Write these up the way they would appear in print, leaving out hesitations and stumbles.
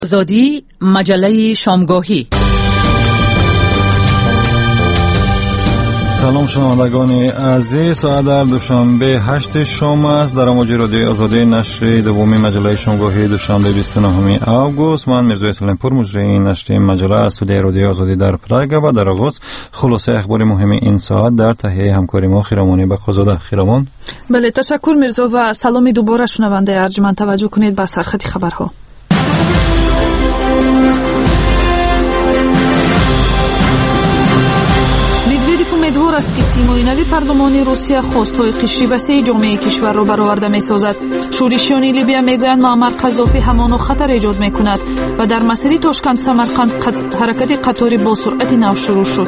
آزادی مجله شامگاهی. سلام شنوندگان عزیز، ساعت در دوشنبه 8 شام است. در موج رادیوی آزادی نشر دومی مجله شامگاهی دوشنبه 29 اوگوست. من میرزا سلیمپور مجری نشر مجله از استودیوی رادیوی آزادی در پراگ و در آغاز خلاصه اخبار مهم این ساعت در تهیه همکاری ما خیرامانی بخزاده. خیرامان. بله، تشکر میرزا و سلامی دوباره شنونده ارجمند. توجه کنید به سرخط خبرها. امیدوار است که سیمای نوی پارلمانی روسیه خواست‌های قشری‌بسته جامعه کشور را برآورده می‌سازد. شورشیان لیبیا میگویند معمر قذافی همان خطر ایجاد می‌کند و در مسیر تاشکند سمرقند حرکت قطاری با سرعت نو شروع شد.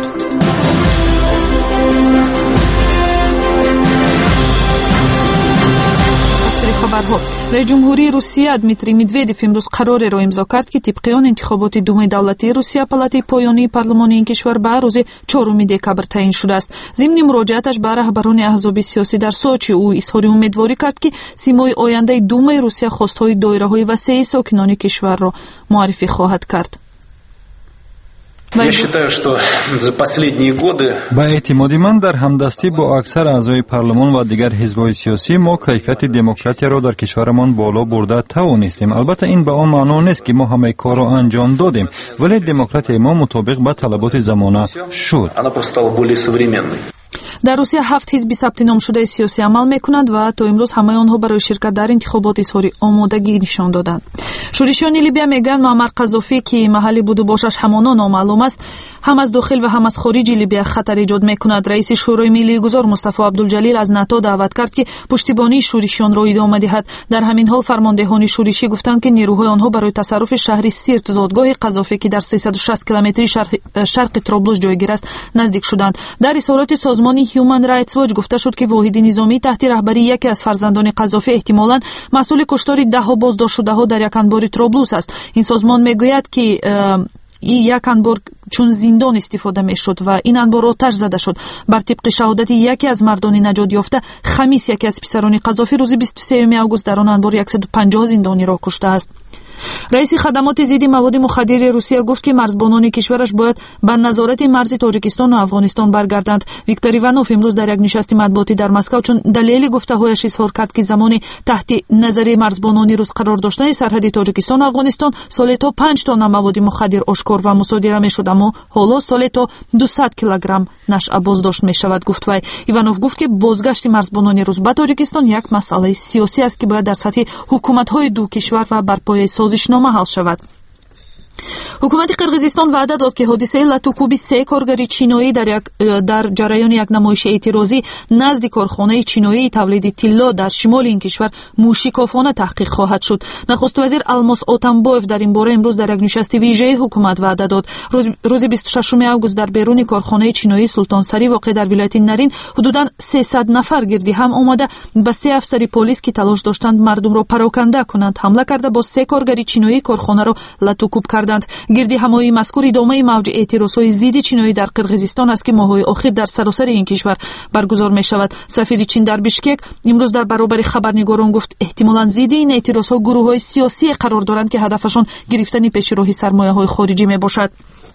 رئیس جمهوری روسیه دمیتری مدودیف امروز قراری را امضا کرد که طبق آن انتخابات دوم دولتی روسیه پالات پایانی پارلمانی این کشور به روز 4 دکبر تعیین شده است. ضمن مراجعتش به رهبران احزاب سیاسی در سوچی او اظهار امیدواری کرد که سیمای آینده دوم روسیه خواست‌های دایره‌های وسیع ساکنان کشور را معرفی خواهد کرد. با اعتماد من در همدستی با اکثر اعضای پارلمان و دیگر حزب‌های سیاسی ما کیفیت دموکراسی را در کشورمان بالا برده توانستیم. البته این به آن معنا نیست که ما همه کار را انجام دادیم، ولی دموکراسی ما مطابق با طلبات زمانه شد. در روسیه 7 حزب ثبت نام شده سیاسی عمل میکنند و تا امروز همه آنها برای شرکت در انتخابات اظهار آمادگی نشان دادند. شورشیان لیبیا میگویند معمر قذافی که محلی بود و باشش همانا نامعلوم است، هم از داخل و هم از خارج لیبیا خطر ایجاد میکند. رئیس شورای ملی گذار مصطفی عبدالجلیل از ناتو دعوت کرد که پشتیبانی شورشیان را ادامه دهد. در همین حال فرماندهان شورشی گفتند که نیروهای آنها برای تصرف شهر سیرت زادگاه قذافی که در 360 کیلومتری شرق طرابلس جایگیر است نزدیک شدند. در اظهارات سازمان هیومن رایتس واچ گفته شد که واحد نظامی تحت رهبری یکی از فرزندان قذافی احتمالاً مسئول کشتار 10 بازداشت شده‌ها در یک انبار طرابلس است. این سازمان میگوید که یک انبار چون زندان استفاده میشد و این انبار آتش زده شد. بر طبق شهادت یکی از مردان نجات یافته، خمیس یکی از پسران قذافی روز 23 آگوست در آن انبار 150 زندانی را کشته است. رئیس خدمات ضد مواد مخدر روسیه گفت که مرزبانان کشورش باید به نظارت مرز تاجیکستان و افغانستان برگردند. ویکتور ایوانوف امروز در یک نشست مطبوعاتی در مسکو چون دلیل گفته‌هایش اظهار کرد که زمانی تحت نظر مرزبانان روس قرار داشتن سرحد تاجیکستان و افغانستان سالی تا 5 تن مواد مخدر آشکار و مصادره می‌شد، اما حالا سالی تا 200 کیلوگرم نشأه بازداشت می‌شود. گفت وی. ایوانوف گفت که بازگشت مرزبانان روس به تاجیکستان یک مسئله سیاسی است که باید در سطح حکومت‌های دو کشور و بر پایه سازشنامه حل شود. حکومت قرقیزستان وعده داد که حادثه لاتوکوبی 3 کارگری چینایی در جریان یک نمایش اعتراضی نزد کارخانه چینایی تولید طلا در شمال این کشور موشکافانه تحقیق خواهد شد. نخست وزیر الماس آتمبایف در این باره امروز در یک نشست ویژه حکومت وعده داد. روز 26 آگوست در بیرون کارخانه چینایی سلطانسری واقع در ولایت نرین حدوداً 300 نفر گردی هم آمده به 3 افسر پلیس که تلاش داشتند مردم را پراکنده کنند حمله کرده با 3 کارگری چینایی کارخانه را لاتوکوب کردند. گردی همایی مذکور ادامه موج اعتراضهای ضد چینایی در قرقیزستان است که ماه‌های اخیر در سراسر این کشور برگزار می شود. سفیر چین در بیشکک امروز در برابر خبرنگاران گفت احتمالاً ضد این اعتراضها گروه‌های سیاسی قرار دارند که هدفشان گرفتن پیشرو سرمایه‌های خارجی می باشد.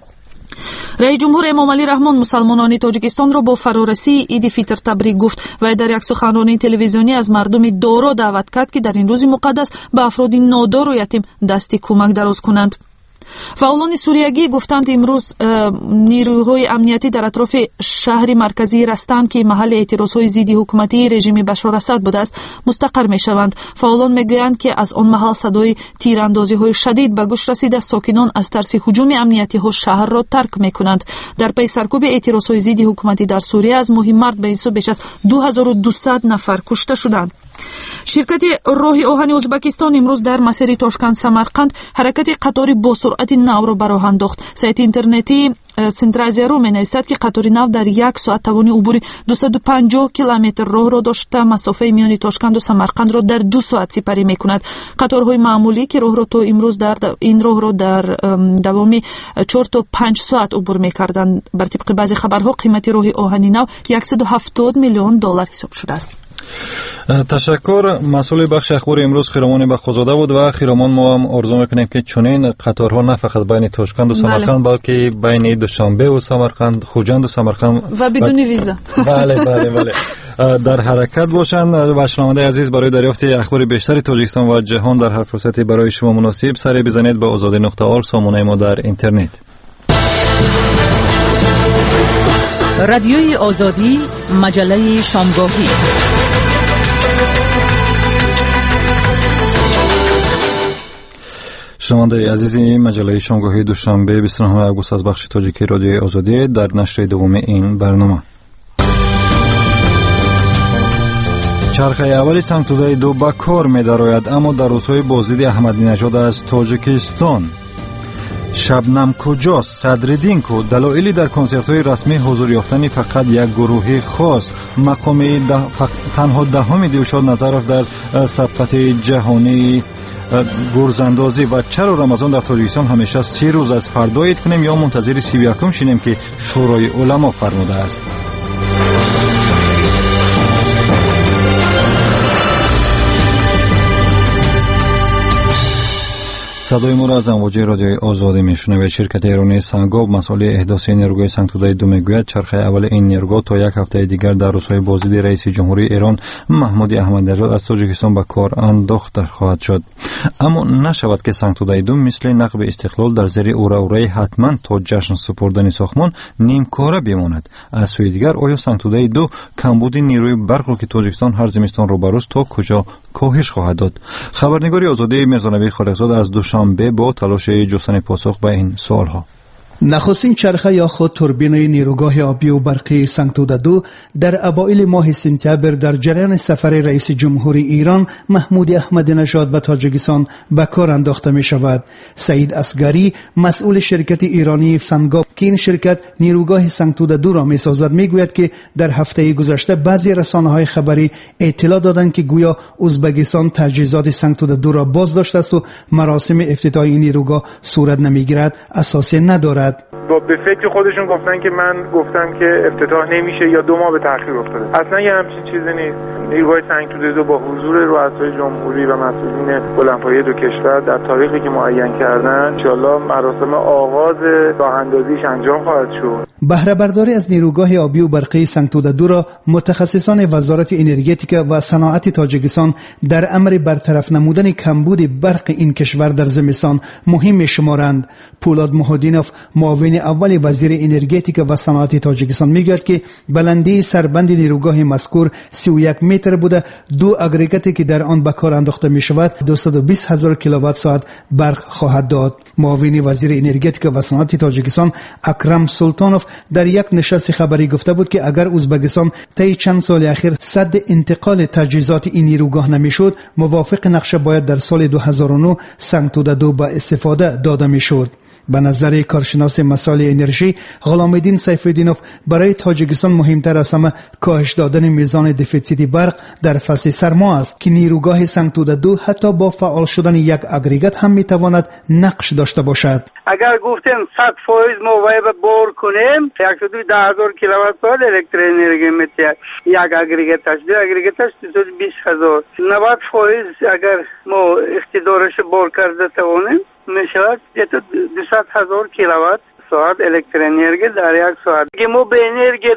رئیس جمهور امام علی رحمان مسلمانان تاجیکستان را با فرارسی عید فیتر تبریک گفت و در یک سخنرانی تلویزیونی از مردم دارا دعوت کرد که در این روز مقدس به افراد نادار و یتیم دست کمک دراز کنند. فعالان سوریگی گفتند امروز نیروهای امنیتی در اطراف شهر مرکزی رستن که محل اعتراضهای ضد حکومتی رژیم بشار اسد بوده است مستقر میشوند. فعالان میگویند که از آن محل صدای تیراندازی‌های شدید به گوش رسیده. ساکنان از ترس هجوم امنیتی ها شهر را ترک میکنند. در پی سرکوب اعتراضهای ضد حکومتی در سوریه از ماه مارس به این سو بیش از 2200 نفر کشته شدند. شرکت راه آهن ازبکستان امروز در مسیر تاشکند سمرقند حرکت قطاری با سرعت نو را به راه انداخت. سایت اینترنتی سنترازیرو می‌نویسد که قطار نو در 1 ساعت توان عبور 250 کیلومتر راه را داشته مسافه میان تاشکند و سمرقند را در 2 ساعت سپری می‌کند. قطارهای معمولی که راه را تا امروز در این راه را در دوام 4 تا 5 ساعت عبور می‌کردند. بر طبق بعضی خبرها قیمت راه آهن نو $170 میلیون حساب شده است. تشکر. مسئول بخش اخبار امروز خیرامان بخوزاده بود و خیرامان ما هم آرزو میکنیم که چنین قطارها نه فقط بین تاشکند و سمرقند بلکه بین دوشنبه و سمرقند، خوجند و سمرقند و بدون ویزا بله در حرکت باشند. و شنونده عزیز، برای دریافت اخبار بیشتر تاجیکستان و جهان در هر فرصتی برای شما مناسب سری بزنید به azadi.org سامانه ما در اینترنت. رادیوی آزادی، مجله شامگاهی. شنونده عزیزی، مجله شامگاهی دوشنبه 29 آگوست از بخش تاجیکی رادیوی آزادی در نشر دوم این برنامه. چرخه اول سنگتوده 2 به کار می درآید، اما در روزهای بازدید احمدی نژاد از تاجیکستان. شبنم کجاست؟ صدرالدین کو دلایلی در کنسرت‌های رسمی حضور یافتن فقط یک گروه خاص. مقام تنها دهم دلشاد نظرов در سبقت جهانی گرزاندازی. و چرا رمضان در تاجیکستان همیشه 3 روز از فردا عید کنیم یا منتظر 31 شینیم که شورای علما فرموده است؟ صدای ما را از امواج رادیوی آزادی میشنوید. شرکت ایرانی سنگاب مسئول احداث نیروگاه سنگتوده 2 میگوید چرخه اول این نیروگاه تا یک هفته دیگر در روزهای بازدید رئیس جمهوری ایران محمود احمدی نژاد از تاجیکستان به کار انداخته خواهد شد. اما نشود که سنگتوده 2 مثل نقب استقلال در زیر اوره حتما تا جشن سپردن ساختمان نیمکاره بماند. از سوی دیگر آیا سنگتوده 2 کمبود نیروی برق که تاجیکستان هر زمستان روبروست تا کجا کاهش خواهد داد؟ خبرنگاری آزادی میرزانبی خالقزاده از دوشنبه با تلاش جستن پاسخ به این سوالها. نخستین چرخه یا خود توربین نیروگاه آبی و برقی سنگتوده 2 در اوایل ماه سپتامبر در جریان سفر رئیس جمهوری ایران محمود احمدی نژاد به تاجیکستان به کار انداخته می شود. سعید اصغری مسئول شرکت ایرانی سنگاب که این شرکت نیروگاه سنگتوده 2 را می سازد می گوید که در هفته گذشته بعضی رسانه‌های خبری اطلاع دادند که گویا ازبکستان تجهیزات سنگتوده 2 را باز داشته است و مراسم افتتاح این نیروگاه صورت نمیگیرد اساسی ندارد. با به فکر خودشون گفتن که من گفتم که افتتاح نمیشه یا 2 ماه به تأخیر افتاده. اصلا یه همچین چیزی نیست. نیروهای سنگتوده 2 با حضور رؤسای جمهوری و مسئولین بلندپایه 2 کشور در تاریخی که معین کردن ان شاءالله مراسم آغاز راه اندازیش انجام خواهد شد. بهره برداری از نیروگاه آبی و برقی سنگتوده 2 را متخصصان وزارت انرژتیک و صنعت تاجیکستان در امر برطرف نمودن کمبود برق این کشور در زمستان مهم شمارند. پولاد محمدینوف معاون اول وزیر انرژتیک و صنعت تاجیکستان میگوید که بلندی سربند نیروگاه مذکور 31 متر بوده. 2 اگریگاتی که در آن به کار انداخته می شود 220,000 کیلووات ساعت برق خواهد داد. معاون وزیر انرژتیک و صنعت تاجیکستان اکرم سلطانوف در یک نشست خبری گفته بود که اگر ازبکستان طی چند سال اخیر سد انتقال تجهیزات این نیروگاه نمیشد، موافق نقشه باید در سال 2009 سنگتوده 2 به استفاده داده میشد. به نظر کارشناس مسائل انرژی غلامالدین سیفالدینوف برای تاجیکستان مهمتر از همه کاهش دادن میزان دفیسیت برق در فصل سرما است که نیروگاه سنگتوده 2 حتی با فعال شدن یک اگریگات هم میتواند نقش داشته باشد. اگر گفتیم 100% ما باید بور کنیم 110,000 کیلووات ساعت الکتریک انرژی میده. یک اگریگاتش 220,000 90% اگر ما اقتدارش بور کرده توانیم میشود 200,000 کیلووات ساعت الکتریک انرژی در یک ساعت که ما به انرژی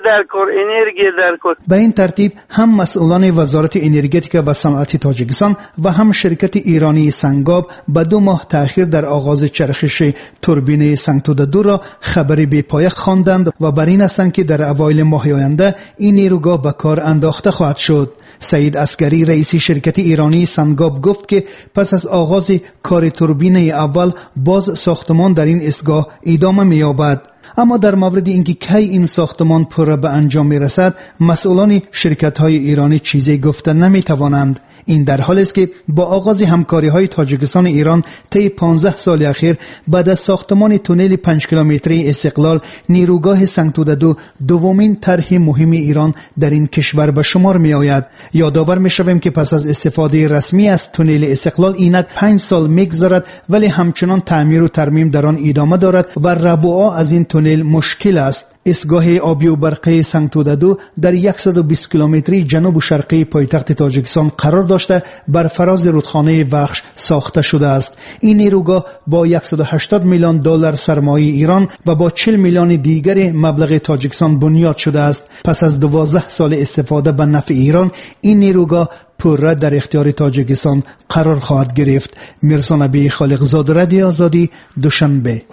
در کار. به این ترتیب هم مسئولان وزارت انرژتیک و صنعت تاجیکستان و هم شرکت ایرانی سنگاب به 2 ماه تأخیر در آغاز چرخش توربین سنگتوده 2 را خبری بی‌پایه خواندند و بر این هستند که در اوایل ماه آینده این نیروگاه به کار انداخته خواهد شد. سعید اصغری رئیس شرکت ایرانی سنگاب گفت که پس از آغاز کار توربین اول باز ساختمان در این ایستگاه ادامه می‌یابد. اما در مورد اینکه کی این ساختمان پر به انجام میرسد مسئولان شرکت‌های ایرانی چیزی گفته نمی‌توانند. این در حالی است که با آغاز همکاری‌های تاجیکستان ایران طی 15 سال اخیر بعد از ساختمان تونل 5 کیلومتری استقلال نیروگاه سنگتوده 2 دومین طرح مهم ایران در این کشور به شمار می‌آید. یادآور می‌شویم که پس از استفاده رسمی از تونل استقلال اینک 5 سال می‌گذرد ولی همچنان تعمیر و ترمیم در آن ادامه دارد و ربوعا از این تونل مشکل است. ایستگاه آبی و برقی سنگتودادو در 120 کیلومتری جنوب و شرقی پایتخت تاجیکستان قرار داشته بر فراز رودخانه وخش ساخته شده است. این نیروگاه با 180 میلیون دلار سرمایه ایران و با 40 میلیون دیگر مبلغ تاجیکستان بنیاد شده است. پس از 12 سال استفاده به نفع ایران، این نیروگاه پوره در اختیار تاجیکستان قرار خواهد گرفت. میرزا نبی خالقزاد، رادیو آزادی، دوشنبه.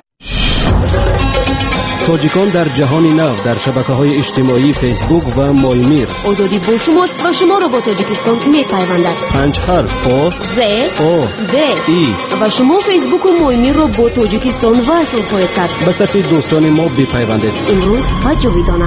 تاجیکان در جهان نو در شبکه‌های اجتماعی فیسبوک و مالمیر. آزادی با شماست و شما را با تاجیکستان می‌پیوندد. 5 حرف آ ز او د ای و شما فیسبوک و مالمیر را با تاجیکستان وصل خواهید کرد. به صفحه دوستان ما بپیوندید. امروز و جاویدانه.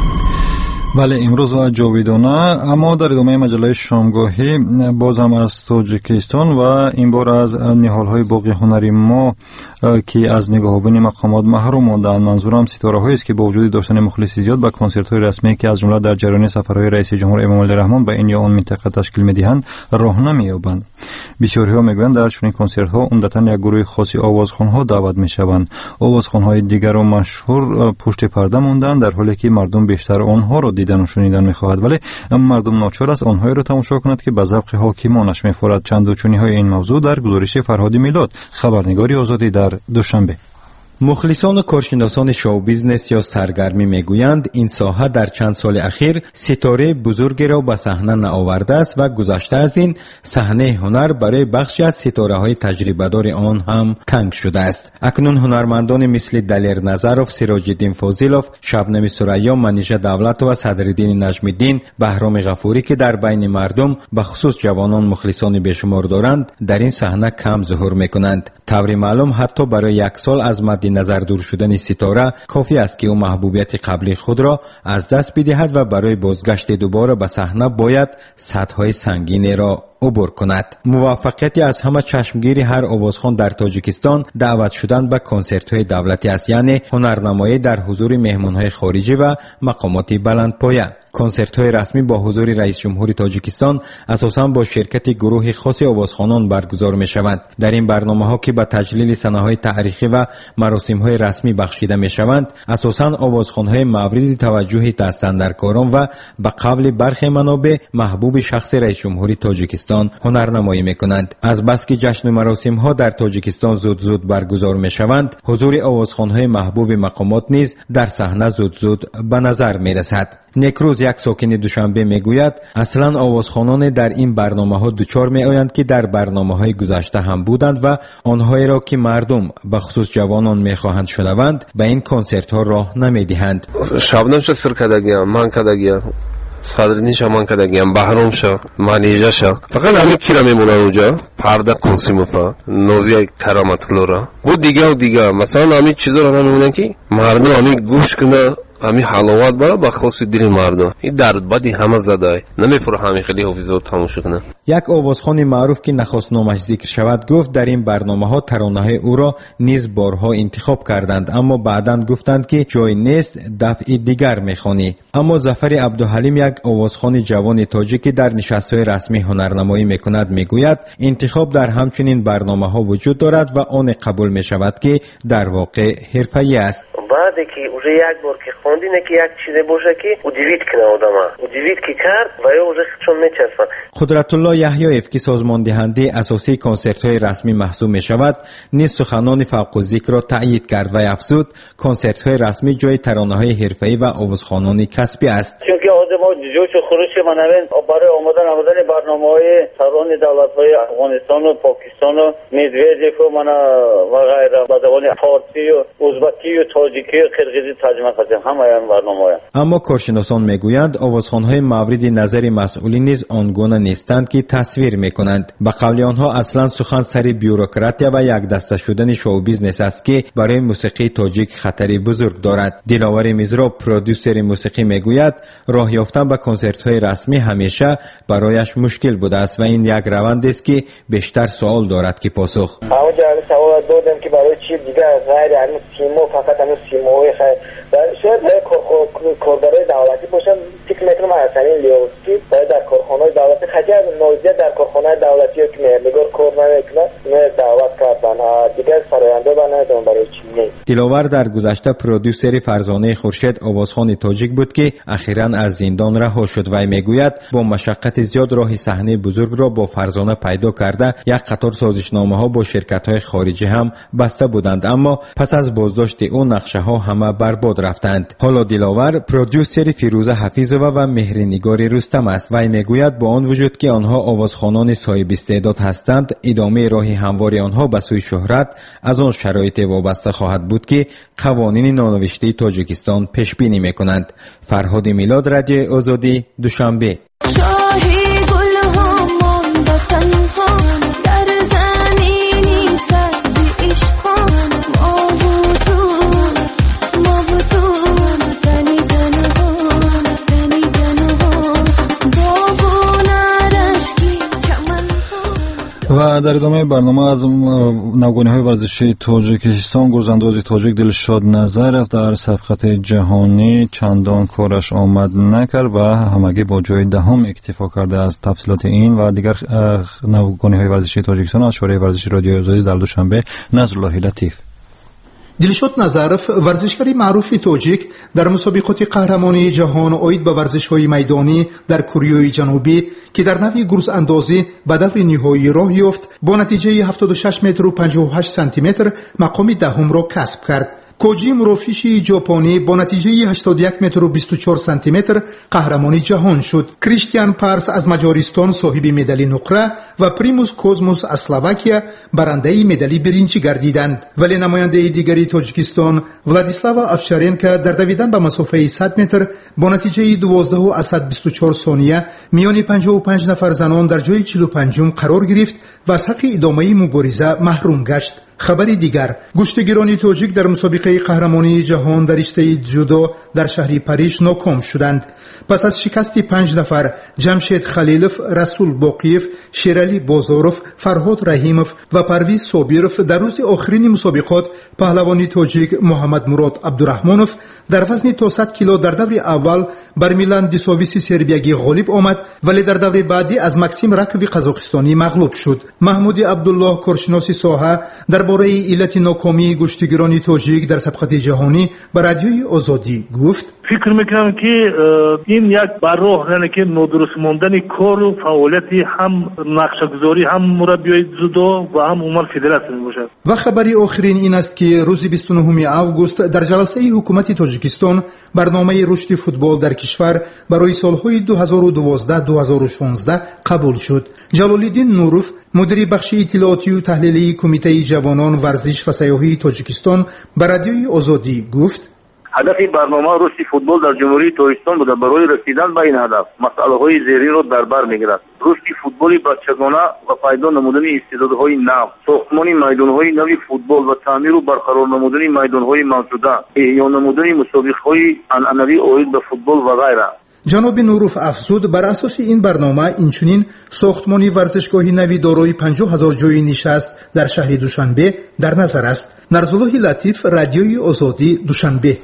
بله، امروز و جاویدانه. اما در ادامه مجله شامگاهی باز هم از تاجیکستان و این بار از نهال‌های باقی هنری ما که از نگاه‌آوری مقامات محروم ماندند. منظورم ستاره‌هایی است که با وجود داشتن مخلصی زیاد به کنسرت‌های رسمی که از جمله در جریان سفرهای رئیس جمهور امام علی رحمان به این یا آن منطقه تشکیل می‌دهند راه نمی‌یابند. بسیاری‌ها می‌گویند در چنین کنسرت‌ها عمدتاً یک گروه خاصی آوازخوان‌ها دعوت می‌شوند. آوازخوان‌های دیگر و مشهور پشت پرده ماندند، در حالی که مردم بیشتر آنها را دیدن و شنیدن می‌خواهد، ولی مردم ناچار است آنها را تماشا کند که به ذوق حاکمانش می‌فورد. چند و چونی‌های این موضوع در گزارش فرهاد میلاد، خبرنگاری آزادی در دوشنبه. مخلصان و کارشناسان شو بیزنس یا سرگرمی میگویند این ساحه در چند سال اخیر ستاره بزرگی را به صحنه نآورده است و گذشته از این صحنه هنر برای بخشی از ستاره‌های تجربه‌دار آن هم تنگ شده است. اکنون هنرمندان مثل دلیر نظرов، سراج الدین فاضلov، شبنم ثریا، منیژه دولتو و صدرالدین نجم الدین، بهرام غفوری که در بین مردم به خصوص جوانان مخلصان بیشمار دارند، در این صحنه کم ظهور میکنند. طوری معلوم حتی برای یک سال از مد نظر دور شدن ستاره کافی است که او محبوبیت قبلی خود را از دست بدهد و برای بازگشت دوباره به صحنه باید سدهای سنگین را عبور کند. موفقیتی از همه چشمگیر هر آوازخوان در تاجیکستان دعوت شدن به کنسرت‌های دولتی است، یعنی هنرنمایی در حضور مهمان‌های خارجی و مقامات بلندپایه. کنسرت‌های رسمی با حضور رئیس جمهور تاجیکستان اساساً با شرکت گروه خاص آوازخوانان برگزار می‌شوند. در این برنامه‌ها که به تجلیل سنه‌های تاریخی و مراسم‌های رسمی بخشیده می‌شوند، اساساً آوازخوان‌های مورد توجه دستاندرکاران و به قول برخی منابع محبوب شخص رئیس جمهور تاجیکستان هنرنمایی می‌کنند. از بس که جشن و مراسم‌ها در تاجیکستان زود برگزار می‌شوند، حضور آوازخوان‌های محبوب مقامات نیز در صحنه زود به نظر می‌رسد. نکروز، یک ساکن دوشنبه، میگوید اصلا آوازخوانان در این برنامه‌ها دچار می‌آیند که در برنامه‌های گذشته هم بودند و آنهایی را که مردم به خصوص جوانان می‌خواهند شنوند به این کنسرت‌ها راه نمی‌دهند. شبنم شو سر کدگیم، من کدگیم، صدرالدین شمان کدگیم، بهرام شو، منیژه شو. فقط همین کی را میمونن اونجا؟ پرده کنسیموفا، نوزی کرامت کلورا. بود دیگه مثلا همین چیزا را نمیمونن که مردم همین گوش کنه. همین حلاوت برای با خاص دل مردم این درد بدی همه زده نمیفره همین خیلی حافظه تماشا کنه. یک آوازخوان معروف که نخواست نامش ذکر شود گفت در این برنامه‌ها ترانه‌های او را نیز بارها انتخاب کردند، اما بعداً گفتند که جای نیست، دفعه دیگر می‌خوانی. اما ظفر عبدالحلیم، یک آوازخوان جوان تاجیکی در نشست‌های رسمی هنرنمایی می‌کند، میگوید انتخاب در همچنین برنامه‌ها وجود دارد و آن قبول می‌شود که در واقع حرفه‌ای است. بعدی که اوجه یک بار که خوندینه که یک چیزی باشه که او دیوید کنه آدمه او دیوید که کرد و یا اوجه چون میچسبن. قدرت الله یحیایف که سازمان دهنده اساسی کنسرت‌های رسمی محسوب می‌شود نیز سخنان فوق الذکر را تأیید کرد و افزود کنسرت‌های رسمی جای ترانه‌های حرفه‌ای و آوازخوانان کسبی است. چون آدم‌ها جوش و خروش منوین برای آمدن برنامه‌های سران دولت‌های افغانستان و پاکستان و مدویدیف و و غیره به زبان فارسی و ازبکی و تاجیکی و قرقیزی ترجمه کردیم همه این برنامه‌ها. اما کارشناسان میگویند آوازخوان‌های مورد نظر مسئولین نیز آنگونه نیستند که تصویر میکنند. به قول آنها اصلا سخن سر بیوروکراتیا و یک دسته شدن شو بیزنس است که برای موسیقی تاجیک خطری بزرگ دارد. دلاور میزرا، پرودوسر موسیقی، میگوید راه یافتن به کنسرت‌های رسمی همیشه برایش مشکل بوده است و این یک روند است که بیشتر سوال دارد که پاسخ. اونجا سوال دادم که برای چی دیگه غیر همین تیمو فقط همین اجتماعی شاید کاربرای دولتی باشن. فکر میکنم حسنین لیاقتی باید در کارخانه‌های دولتی خجر نوزیت در کارخانه‌های دولتی که مهرنگار کار نمیکنه دعوت کردن دیگر سراینده بنایدن برای چی. دلاور در گذشته پرودوسر فرزانه خورشید آوازخوان تاجیک بود که اخیراً از زندان رها شد. وی میگوید با مشقت زیاد راه صحنه بزرگ را با فرزانه پیدا کرده یک قطار سازشنامه‌ها با شرکت‌های خارجی هم بسته بودند، اما پس از بازداشت او نقشه‌ها همه برباد رفتند. حالا دلاور پرودوسر فیروزه حفیظова و مهرنگار رستم است. وی میگوید با آن وجود که آنها آوازخوانان صاحب استعداد هستند، ادامه راه هموار آنها به سوی شهرت از آن شرایط وابسته خواهد بود که قوانین نانوشته تاجیکستان پیش بینی می‌کنند. فرهاد میلاد، رادیو آزادی، دوشنبه. و در ادامه برنامه از نوگانی‌های ورزشی تاجیکستان، گرزانداز تاجیک دلشاد نظرف در صفقت جهانی چندان کارش آمد نکرد و همگی با جای دهم اکتفا کرده. از تفصیلات این و دیگر نوگانی‌های ورزشی تاجیکستان از شورای ورزشی رادیو آزادی در دوشنبه نصرالله لطیف. دلشاد نظرف ورزشکاری معروف تاجیک در مسابقات قهرمانی جهان اوید به ورزش‌های میدانی در کره جنوبی که در نوع گرز اندازی به دور نهایی راه یافت با نتیجه 76 متر و 58 سانتی متر مقام دهم را کسب کرد. کوجی مروفیشی ژاپنی با نتیجه 81 متر و 24 سانتی متر قهرمان جهان شد. کریستیان پارس از مجارستان صاحب مدال نقره و پریموس کوزموس از اسلواکیا برنده مدال برنجی گردیدند. ولی نماینده دیگری تاجیکستان ولادیسلاو افشارنکا در دویدن به مسافه 100 متر با نتیجه 12.24 ثانیه میان 55 نفر زنان در جای 45م قرار گرفت و از حق ادامه مبارزه محروم گشت. خبری دیگر، گشتگیران تاجیک در مسابقه قهرمانی جهان در رشته جودو در شهر پاریس ناکام شدند. پس از شکست 5 نفر، جمشید خلیلوف، رسول باقیف، شیرالی بازاروف، فرهاد رحیموف و پرویز صابیروف در روز آخرین مسابقات پهلوانی تاجیک محمد مراد عبدالرحمانوف در وزن تا 100 کیلو در دور اول بر میلان دیسوویسی سربیایی غالب آمد، ولی در دور بعدی از مکسیم راکوی قزاقستانی مغلوب شد. محمود عبدالله کارشناس ساحه درباره علت ناکامی گشتگیران تاجیک در سبقت جهانی به رادیوی آزادی گفت: فکر میکنم که این یک براه یعنی که نادرست ماندن کار و فعالیتی هم نقشه‌گذاری هم مربیای جودو و هم عموما فدراسیون میباشد. و خبری آخرین این است که روز 29 آگوست در جلسه حکومت تاجیکستان برنامه رشد فوتبال در کشور برای سالهای 2012-2016 قبول شد. جلال‌الدین نوروف، مدیر بخش اطلاعاتی و تحلیلی کمیته جوانان ورزش و سیاحی تاجیکستان به رادیوی آزادی گفت: هدف برنامه رشد فوتبال در جمهوری تاجیکستان بوده. برای رسیدن به این هدف مسئله‌های زیرین را در بر می‌گیرد: رشد فوتبال بچگانه و پیدا نمودن استعدادهای نو، ساختمان میدان‌های نو فوتبال و تعمیر و برقرار نمودن میدان‌های موجوده، احیا نمودن مسابقه‌های عنعنوی اوید به فوتبال و غیره. جناب نوروف افزود بر اساس این برنامه اینچنین ساختمانی ورزشگاهی نوی دارای 50,000 جای نشست در شهر دوشنبه در نظر است. نرزالله لطیف، رادیوی آزادی، دوشنبه.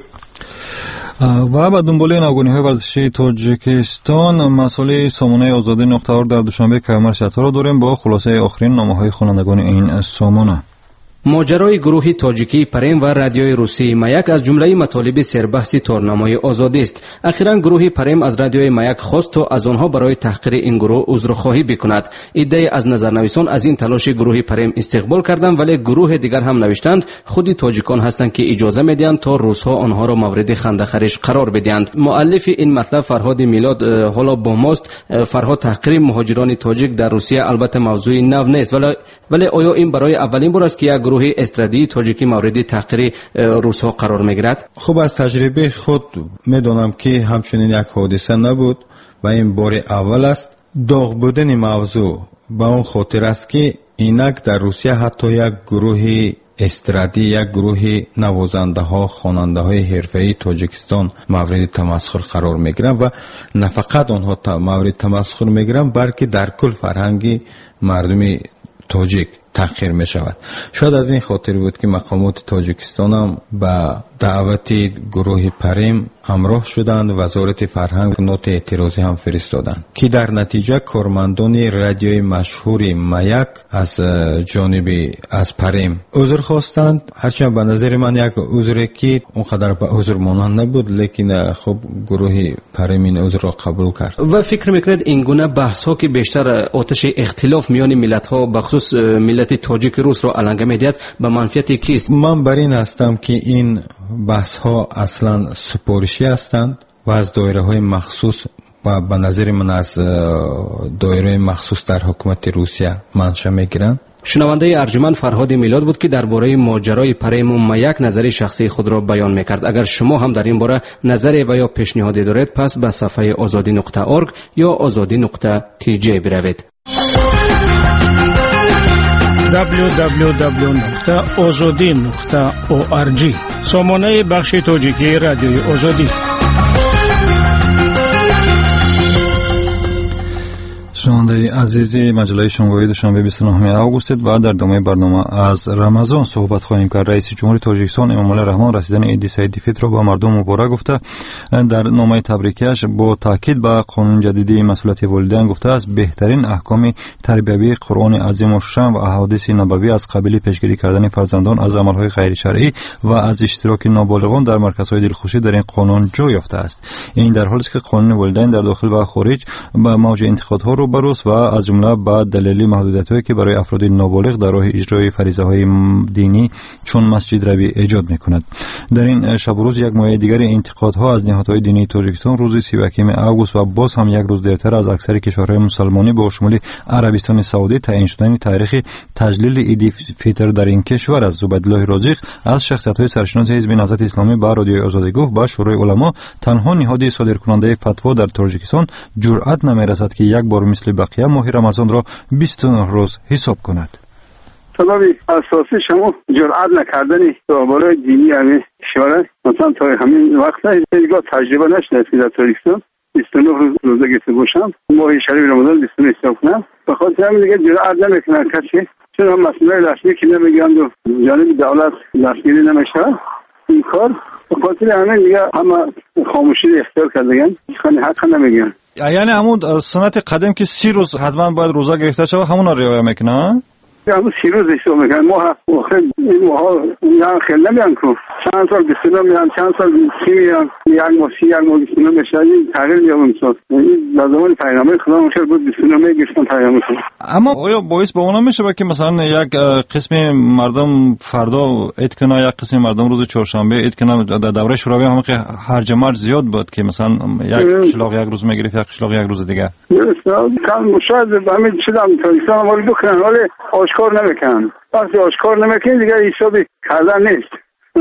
و به دنبال نوگانی‌های ورزشی تاجیکستان مسئله سامانه آزادی نقطه‌ار در دوشنبه کمر شتا را داریم با خلاصه آخرین نامه‌های خوانندگان این سامانه. ماجرای گروه تاجیکی پریم و رادیوی روسی مایک از جمله مطالب سربحث تورنمای آزادی است. اخیراً گروه پریم از رادیوی مایک خواست تا از آنها برای تحقیر این گروه عذرخواهی بکند. عده‌ای از نظرنویسان از این تلاش گروه پریم استقبال کردند، ولی گروه دیگر هم نوشتند خود تاجیکان هستند که اجازه میدهند تا روس‌ها آنها را مورد خنده‌خرش قرار بدهند. مؤلف این مطلب فرهاد میلاد حالا با ماست. فرهاد، تحقیر مهاجران تاجیک در روسیه البته موضوع نو نیست، ولی آیا این برای اولین بار است که یک گروه استرادی تاجیکی مورد تحقیر روس‌ها قرار می‌گیرد؟ خب از تجربه خود می‌دانم که همچنین یک حادثه نبود و این بار اول است. داغ بودن موضوع به اون خاطر است که اینک در روسیه حتی یک گروه استرادی، یک گروه نوازنده‌ها، خواننده‌های حرفه‌ای تاجیکستان مورد تمسخر قرار می‌گیرند و نه فقط آنها مورد تمسخر می‌گیرند بلکه در کل فرهنگ مردم تاجیک تحقیر می شود. شاید از این خاطر بود که مقامات تاجیکستان هم به دعوت گروه پریم همراه شدند. وزارت فرهنگ نوت اعتراضی هم فرستادند که در نتیجه کارمندان رادیوی مشهور مایک از جانب از پریم عذر خواستند. هرچند به نظر من یک عذری که اونقدر به عذر مانند نبود، لیکن خب گروه پریم این عذر را قبول کرد. و فکر میکنید این گونه بحث ها که بیشتر آتش اختلاف میان ملت ها به خصوص ملت تاجیک روس را علنگ میدهد به منفعت کیست؟ من بر این هستم که این بحث ها اصلا سپارشی هستند و از دایره های مخصوص و به نظر من از دایره مخصوص در حکومت روسیه منشأ میگیرند. شنونده ارجمند فرهاد میلاد بود که درباره ماجرای پریم و مایک نظر شخصی خود را بیان میکرد. اگر شما هم در این باره نظری و یا پیشنهادی دارید پس به صفحه azadi.org یا azadi.tj بروید. www.azadi.org سامانه بخش تاجیکی رادیوی آزادی. شنونده عزیزی، مجله شنبه دوشنبه 29 آگوست و در ادامه برنامه از رمضان صحبت خواهیم کرد. رئیس جمهوری تاجیکستان امامالله رحمان رسیدن عید سعید فطر را به مردم مبارک گفته. در نامه تبریکیش با تاکید به قانون جدیدی مسئولیت والدین گفته است بهترین احکام تربیوی قرآن عظیم و شرم و احادیث نبوی از قبیل پیشگیری کردن فرزندان از عملهای غیر شرعی و از اشتراک نابالغان در مرکزهای دلخوشی در این قانون جای یافته است. این در حالی است که قانون والدین در داخل و خارج به موج انتقادها رو بروز و از جمله با دلیل محدودیت‌هایی که برای افراد نابالغ در راه اجرای فریضه‌های دینی چون مسجد روی ایجاد می‌کند. در این شب و روز یک مایه دیگر انتقادها از نهادهای دینی تاجیکستان روز 31 آگوست و باز هم یک روز دیرتر از اکثر کشورهای مسلمانی با شمول عربستان سعودی تعیین شدن تاریخ تجلیل عید فطر در این کشور است. زبیدالله رازق از شخصیت‌های سرشناس حزب نهضت اسلامی با رادیوی آزادی گفت با شورای علما تنها نهاد صادرکننده فتوا در تاجیکستان جرأت نمی‌رسد که یک بار مثل بقیه ماه رمضان را 29 روز حساب کند. سبب اساسی شما جرأت نکردن درباره دینی همین کشور مثلا تا همین وقت هیچ تجربه نشده که در تاجیکستان 29 روز روزه گرفته باشم، ماه شریف رمضان 29 حساب کنم. به خاطر همین دیگه جرأت نمیکنن کسی، چون هم مسئله رسمی که نمیگن و جانب دولت دستگیری نمیشه این کار. به خاطر همین دیگه همه خاموشی اختیار کردن، خیلی حق نمیگن. یعنی همون سنت قدیم که 30 روز حتما باید روزه گرفته شود همون را رعایت میکنن؟ همون 30 روز حساب میکنن. ما این ماها یعنی خیلی نمیان که چند سال 29 میان، چند سال 30 میان، یک ماه 30 یک ماه 29 میشه. این تغییر میابون شد. این در زمان پیغمبر خدا مشکل بود 29 میگشتن پیغمبر. اما آیا باعث به اونا میشه که مثلا یک قسم مردم فردا عید کنه، یک قسم مردم روز چهارشنبه عید کنه؟ در دوره شوروی هم که هرج مرج زیاد بود که مثلا یک قشلاق یک روز میگرفت، یک قشلاق یک روز دیگه. کم شاید همین چیزام تاریخان ولی بکنن ولی آشکار نمیکنن. وقتی آشکار نمیکنن دیگه حسابی کردن نیست.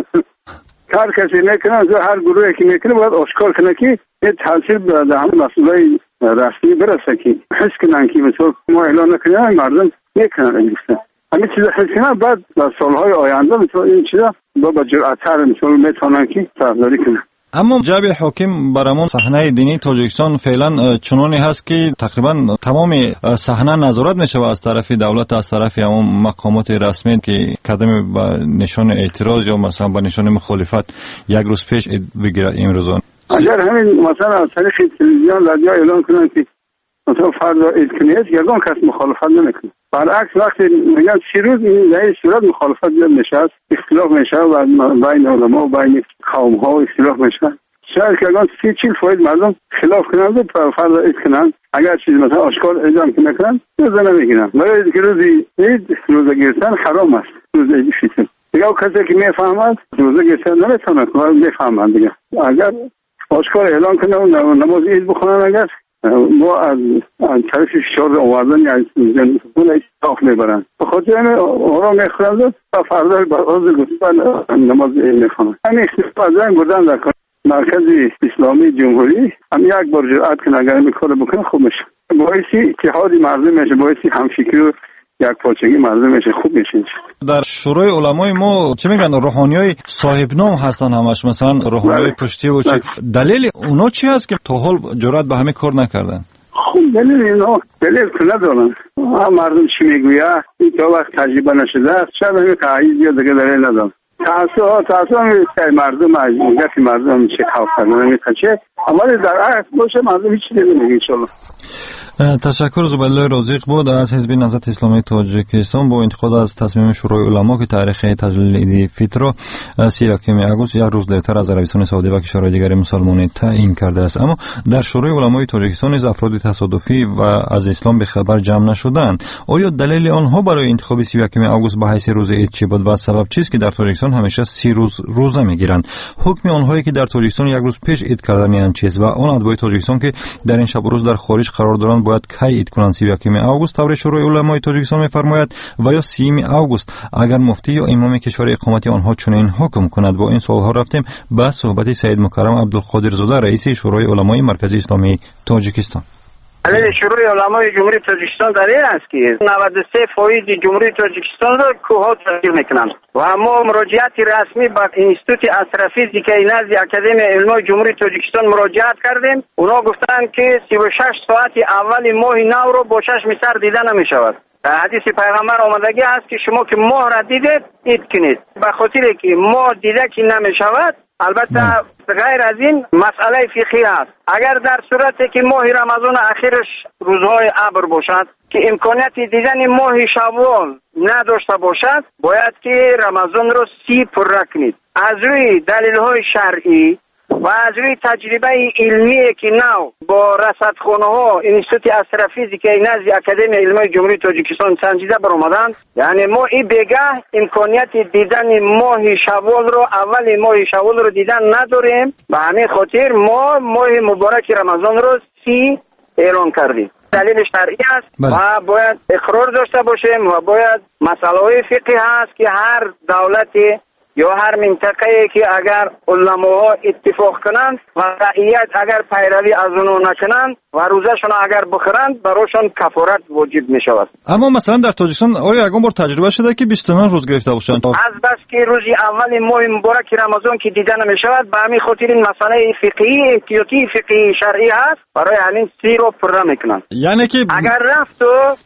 هر کسی میکنه، هر گروهی که میکنه باید آشکار کنه که یه تاثیر به همون مسئولای رسمی برسه که حس کنن که مثلا ما اعلان نکنیم مردم میکنن این همین چیزا حس کنن، بعد در سالهای آینده مثلا این چیزا با جرأت‌تر مثلا میتونن که طرفداری کنن. اما جواب حاکم برامون صحنه دینی تاجیکستان فعلا چنانی هست که تقریبا تمام صحنه نظارت میشه از طرف دولت، از طرف همون مقامات رسمی که قدم با نشان اعتراض یا مثلا با نشان مخالفت یک روز پیش بگیرد امروزان. اگر همین مثلا از طریق تلویزیون رادیو اعلان کنن که مثلا فردا عید کنید یگان کس مخالفت نمیکنه. برعکس وقتی میگن 30 روز این در این صورت مخالفت نمیشه، اختلاف میشه و بین علما و بین قوم ها اختلاف میشه. شاید که اگر 30-40% مردم خلاف کنند و فردا عید کنند، اگر چیزی مثلا آشکار اعلام نکنند روزه نمیگیرن. ولی که روزی عید روزه گرفتن حرام است. روزه عید فطر دیگه کسی که میفهمد روزه گرفتن نمیتونه که میفهمند دیگه. اگر آشکار اعلان کنند و نماز عید بخونن، اگر ما از طرف فشار آوردن از زندگون اتفاق میبرن. به خاطر همه آرام میخورند و فردا باز گفتن نماز میخونن. همین اختلاف از این بردن در مرکز اسلامی جمهوری هم یک بار جرأت کنه اگر این کار بکنه خوب میشه. باعثی اتحاد مردم میشه، باعثی همفکری و یک پارچگی مردم میشه، خوب میشه. در شورای علمای ما چه میگن روحانیای صاحب نام هستن همش، مثلا روحانیای پشتی و چه دلیل اونا چی هست که تا حال جرأت به همه کار نکردن؟ خب دلیل اینا دلیل که ندارن. مردم چی میگویه این تا وقت تجربه نشده است، شاید همین قاعده یا دیگه دلیل ندارن. تاسو میشه مردم گفتی مردم چه خواهد کنه میکنه چه اما در اصل باشه مردم هیچ چیزی نمیگه انشالله. تشکر زبیدالله رازق بود از حزب نهضت اسلامی تاجیکستان با انتقاد از تصمیم شورای علما که تاریخ تجلیل عید فطر را 31 آگوست یک روز دیرتر از عربستان سعودی و کشورهای دیگر مسلمان تعیین کرده است. اما در شورای علمای تاجیکستان از افراد تصادفی و از اسلام به خبر جمع نشدند. آیا دلیل آنها برای انتخاب 31 آگوست به حیث روز عید چی بود و سبب چیست که در تاجیکستان همیشه 30 روز روزه میگیرند؟ حکم آنهایی که در تاجیکستان یک روز پیش عید کردن یعنی چیست و آن اتباع تاجیکستان که در این شب و روز در خارج قرار دارند باید کی عید کنند؟ 31 آگوست طور شورای علمای تاجیکستان می‌فرماید و یا 30 آگوست اگر مفتی یا امام کشور اقامتی آنها چنین حکم کند. با این سوال‌ها رفتیم با صحبت سید مکرم عبدالقادر زاده رئیس شورای علمای مرکزی اسلامی تاجیکستان. علی شورای علمای جمهوری تاجیکستان در این است که 93% جمهوری تاجیکستان را کوها تشکیل میکنند و ما مراجعت رسمی به اینستیتوت اشرفی که نزد اکادمی علمای جمهوری تاجیکستان مراجعت کردیم. اونا گفتند که 36 ساعت اول ماه نو رو با چشم سر دیده نمیشود. در حدیث پیغمبر آمدگی است که شما که ماه را دیدید عید کنید. به خاطر که ماه دیده که نمیشود البته غیر از این مسئله فقهی است. اگر در صورتی که ماه رمضان اخیرش روزهای ابر باشد که امکانیت دیدن ماه شوال نداشته باشد باید که رمضان را 30 پره کنید. از روی دلیل‌های شرعی و از روی تجربه علمی که نو با رصدخانه‌ها اینستیتوت اشرفی که نزد اکادمی علمای جمهوری تاجیکستان سنجیده برآمدند، یعنی ما این بگه امکانیت دیدن ماه شوال رو اول ماه شوال رو دیدن نداریم. به همین خاطر ما ماه مبارک رمضان رو 30 اعلان کردیم. دلیل شرعی است و باید اقرار داشته باشیم و باید مسائل فقهی هست که هر دولتی یا هر منطقه‌ای که اگر علماها اتفاق کنند و رعیت اگر پیروی از اونو نکنند و روزشون اگر بخورند براشون کفارت واجب می شود. اما مثلا در تاجیکستان آیا یکم بار تجربه شده که 29 روز گرفته باشند؟ از بس که روزی اول ماه مبارک رمضان که دیده نمی شود به همین خاطر این مسئله فقهی احتیاطی فقهی شرعی هست برای همین 30 رو پره میکنند. یعنی که اگر رفت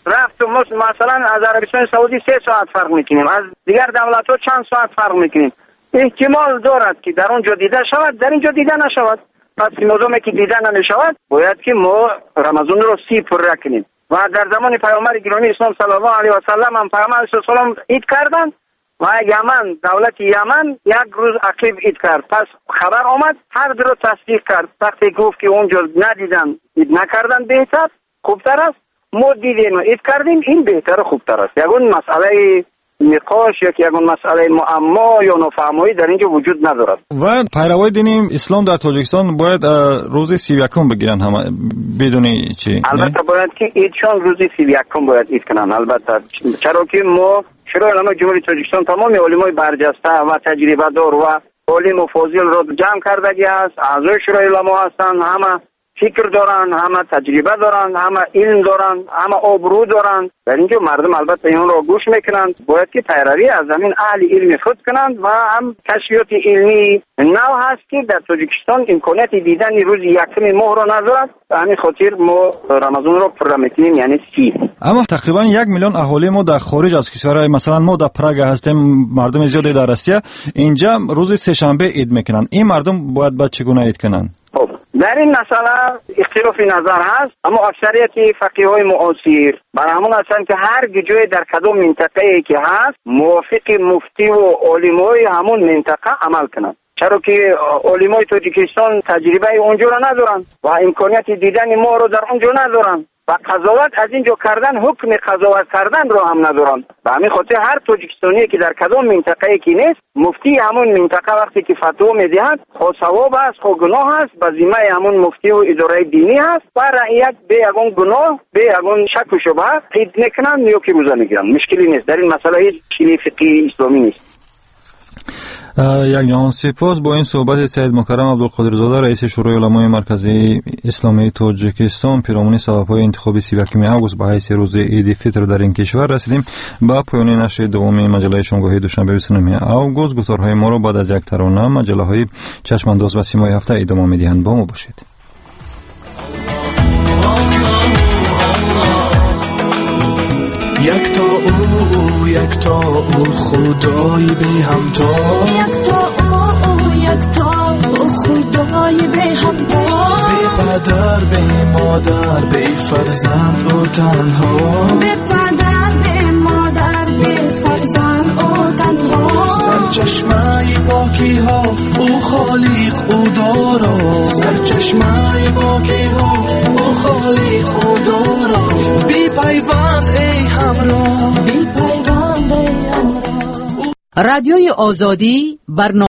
مثلا از عربستان سعودی 3 ساعت فرق میکنیم، از دیگر دولت‌ها چند ساعت فرق میکنیم، احتمال دارد که در اونجا دیده شود در اینجا دیده نشود. پس مادامی که دیده نمیشود باید که ما رمضان رو 30 پره کنیم. و در زمان پیامبر گرامی اسلام صلی الله علیه و سلم هم پیامبر علیه السلام عید کردند و یمن دولت یمن یک روز عقب عید کرد. پس خبر آمد هر دو رو تصدیق کرد. وقتی گفت که اونجا ندیدن عید نکردن بهتر خوبتر است، ما دیدیم عید کردیم این بهتر خوبتر است. یگون مسئله نقاش یک مسئله معما یا نافهمایی در اینجا وجود ندارد. و پیروای دین اسلام در تاجیکستان باید روز 31 بگیرن همه بدون چی؟ البته باید که عیدشان روز 31 باید عید کنن. البته چرا که ما شورای علمای جمهوری تاجیکستان تمام علمای برجسته و تجربه دار و عالم و فاضل را جمع کردگی است. اعضای شورای علما هستند، همه فکر دارن، همه تجربه دارن، همه علم دارن، همه آبرو دارن. در اینجا مردم البته این را گوش میکنند. باید که پیروی از همین اهل علم خود کنند و هم کشفیات علمی نو هست که در تاجیکستان امکانیت دیدن روز یکم ماه را ندارد. به همین خاطر ما رمضان را پره میکنیم یعنی 30. اما تقریبا 1 میلیون اهالی ما در خارج از کشورهای مثلا ما در پراگ هستیم، مردم زیادی در روسیه، اینجا روز سه شنبه عید میکنن. این مردم باید بعد چگونه عید کنن؟ در این مسئله اختلاف نظر هست، اما اکثریت فقیهای معاصر بر همون هستند که هر جای در کدام منطقه‌ای که هست موافق مفتی و علمای همون منطقه عمل کنند. چرا که علمای تاجیکستان تجربه اونجا را ندارن و امکانیت دیدن ما رو در اونجا ندارن و قضاوت از اینجا کردن، حکم قضاوت کردن رو هم ندارن. به همین خاطر هر تاجیکستانی که در کدام منطقه‌ای که نیست، مفتی همون منطقه وقتی که فتوا میدهد خو ثواب است خو گناه است به ذمه همون مفتی و اداره دینی است و رعیت به یگان گناه به یگان شک و شبهه عید میکنن یا که روزه میگیرن. مشکلی نیست در این مسئله، هیچ چیزی فقهی اسلامی نیست. یک جهان سپاس. با این صحبت سید مکرم عبدالقادر زاده رئیس شورای علمای مرکزی اسلامی تاجیکستان پیرامون سبب‌های انتخاب 31 آگوست به حیث روز عید فطر در این کشور رسیدیم به پایان نشر دوم مجله شامگاهی دوشنبه 29 آگوست. گفتارهای ما را بعد از یک ترانه مجله‌های چشم‌انداز و سیمای هفته ادامه می‌دهند. با ما باشید. یک تا او خدای به همتا، یک تا او خدای به همتا، به پدر به مادر به فرزند او تنها، به پدر به مادر به فرزند او تنها، سرچشمه پاکی ها او خالق او دارا، سرچشمه پاکی ها او خالق او دارا، بی پیوند ای همراه، بی پیوند ای همراه. رادیوی آزادی برنامه